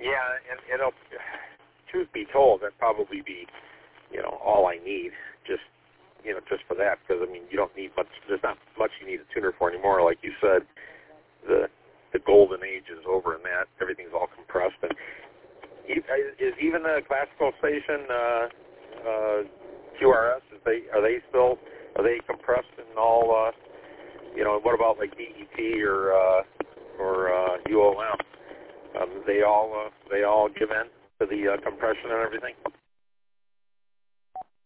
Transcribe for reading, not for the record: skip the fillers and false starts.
Yeah, and it'll, truth be told, that'd probably be, all I need, just for that, because, I mean, you don't need much, there's not much you need a tuner for anymore. Like you said, the golden age is over in that. Everything's all compressed. And is even the classical station, QRS, are they compressed and all, what about like DET or UOM? They all give in to the compression and everything?